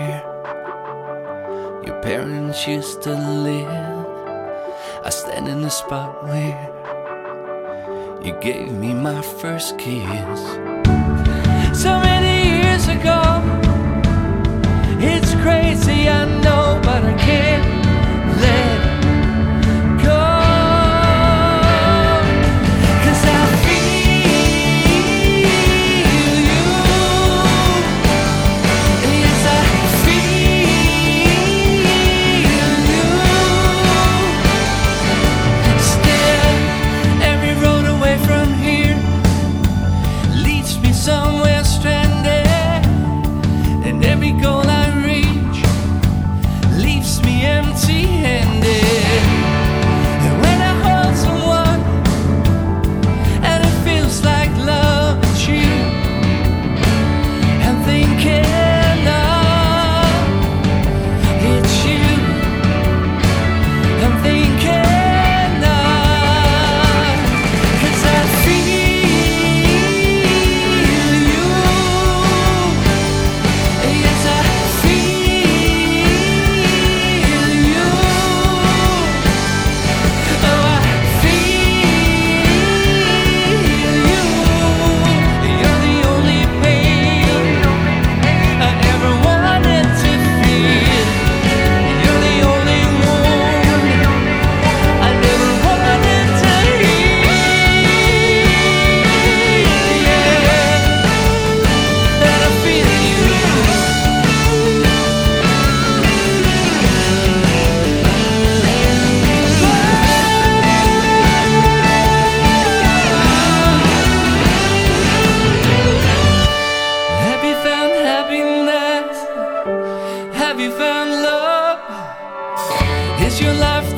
where your parents used to live. I stand in the spot where you gave me my first kiss. So many years ago, it's crazy, I know, but I can't let go. 'Cause I feel you. Yes, I feel you. Still, every road away from here leads me somewhere stranded, and every goal I reach leaves me empty-handed. And when I hold someone and it feels like love, it's you I'm thinking of. It's you I'm thinking of. 'Cause I feel you. Yes, I feel you. Oh, I feel you. You're the only pain I ever wanted to feel. You're the only wound I never wanted to heal. Yeah, that I feel you. Have you found happiness? Have you found love? Is your life